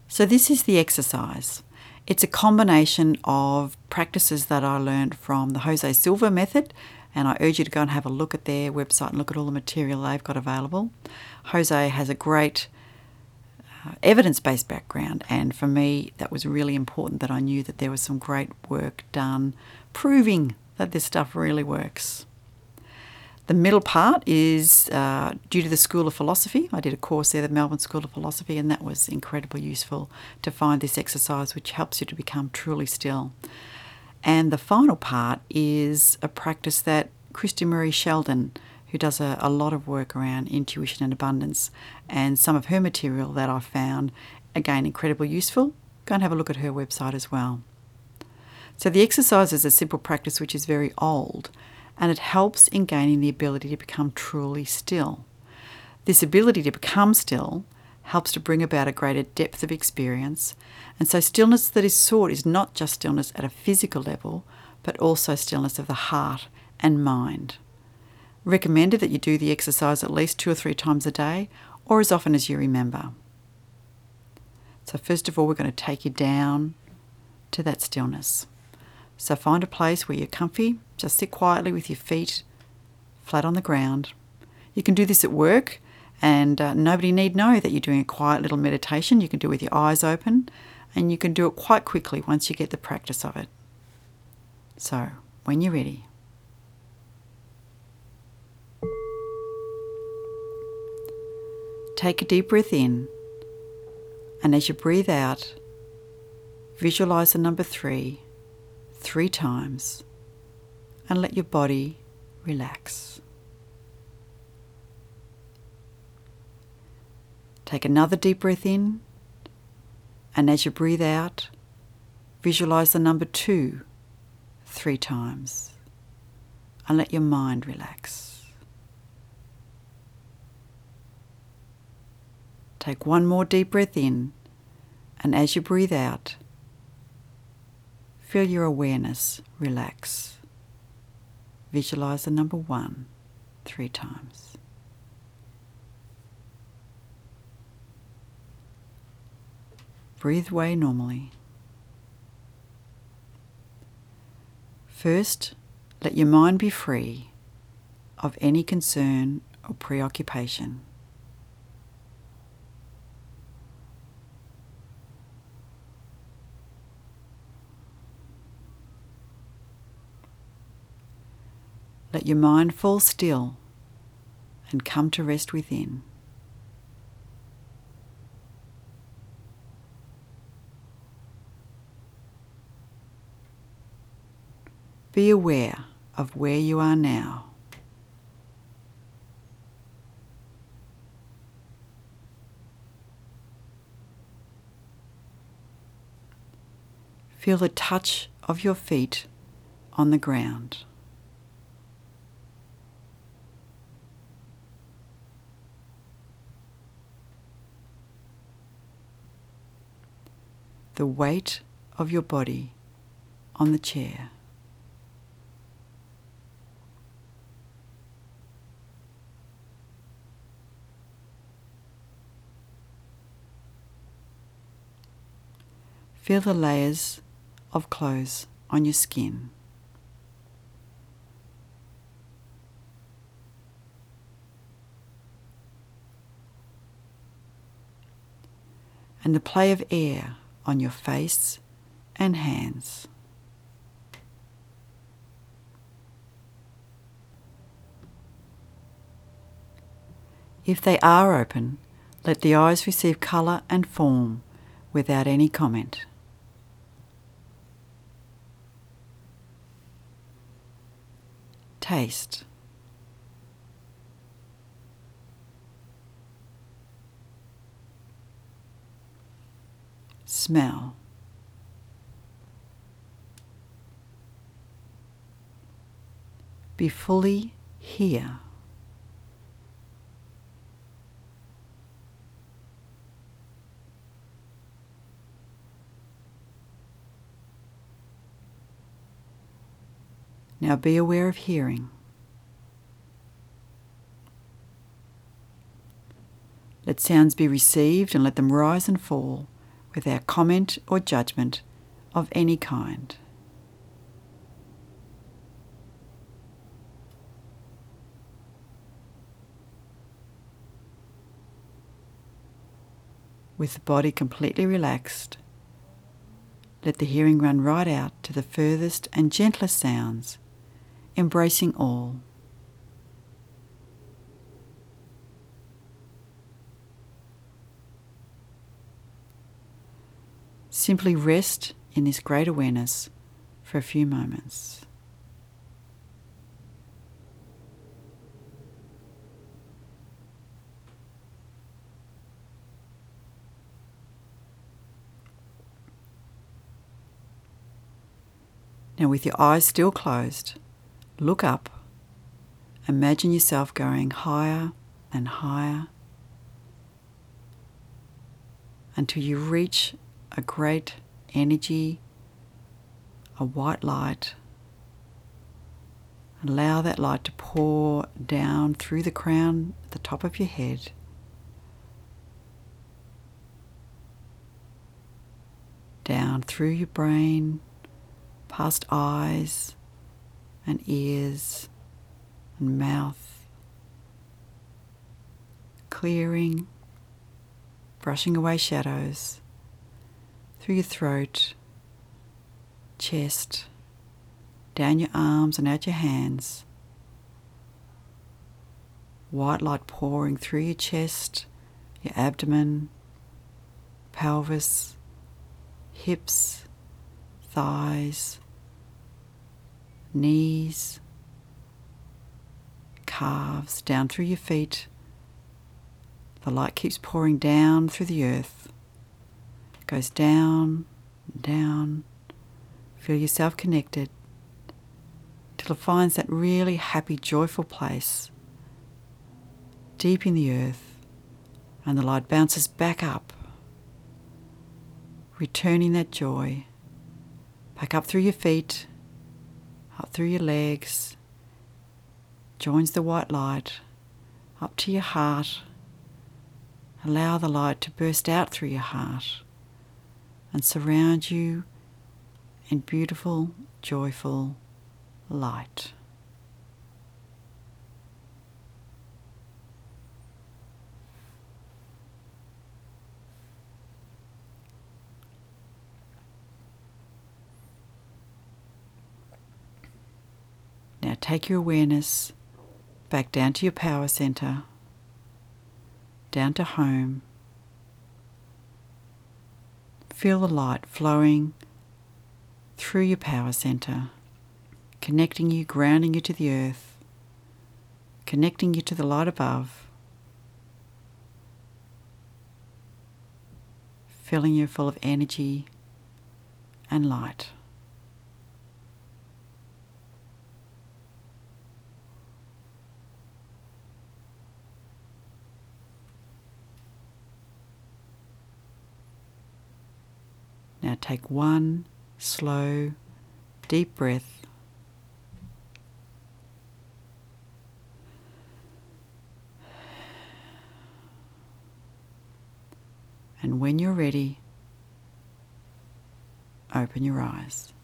So this is the exercise. It's a combination of practices that I learned from the Jose Silva method, and I urge you to go and have a look at their website and look at all the material they've got available. Jose has a great evidence-based background, and for me that was really important that I knew that there was some great work done proving that this stuff really works. The middle part is due to the School of Philosophy. I did a course there, the Melbourne School of Philosophy, and that was incredibly useful to find this exercise which helps you to become truly still. And the final part is a practice that Christy Marie Sheldon, who does a lot of work around intuition and abundance, and some of her material that I found, again, incredibly useful. Go and have a look at her website as well. So the exercise is a simple practice which is very old, and it helps in gaining the ability to become truly still. This ability to become still helps to bring about a greater depth of experience, and so stillness that is sought is not just stillness at a physical level, but also stillness of the heart and mind. Recommended that you do the exercise at least 2 or 3 times a day, or as often as you remember. So first of all, we're going to take you down to that stillness. So find a place where you're comfy. Just sit quietly with your feet flat on the ground. You can do this at work, and nobody need know that you're doing a quiet little meditation. You can do it with your eyes open, and you can do it quite quickly once you get the practice of it. So, when you're ready, take a deep breath in, and as you breathe out, visualize the number 3 times, and let your body relax. Take another deep breath in, and as you breathe out, visualize the number 2 3 times, and let your mind relax. Take one more deep breath in, and as you breathe out, feel your awareness relax. Visualize the number 1 3 times. Breathe away normally. First, let your mind be free of any concern or preoccupation. Let your mind fall still and come to rest within. Be aware of where you are now. Feel the touch of your feet on the ground. The weight of your body on the chair. Feel the layers of clothes on your skin. And the play of air on your face and hands. If they are open, let the eyes receive colour and form without any comment. Taste. Smell. Be fully here. Now be aware of hearing. Let sounds be received and let them rise and fall without comment or judgment of any kind. With the body completely relaxed, let the hearing run right out to the furthest and gentlest sounds, embracing all. Simply rest in this great awareness for a few moments. Now, with your eyes still closed, look up. Imagine yourself going higher and higher until you reach a great energy, a white light. Allow that light to pour down through the crown at the top of your head. Down through your brain, past eyes and ears and mouth, clearing, brushing away shadows, through your throat, chest, down your arms and out your hands. White light pouring through your chest, your abdomen, pelvis, hips, thighs, knees, calves, down through your feet. The light keeps pouring down through the earth. It goes down and down. Feel yourself connected till it finds that really happy, joyful place deep in the earth, and the light bounces back up, returning that joy back up through your feet, up through your legs, joins the white light, up to your heart. Allow the light to burst out through your heart and surround you in beautiful, joyful light. Now take your awareness back down to your power center, down to home. Feel the light flowing through your power center, connecting you, grounding you to the earth, connecting you to the light above, filling you full of energy and light. Now take one slow, deep breath. And when you're ready, open your eyes.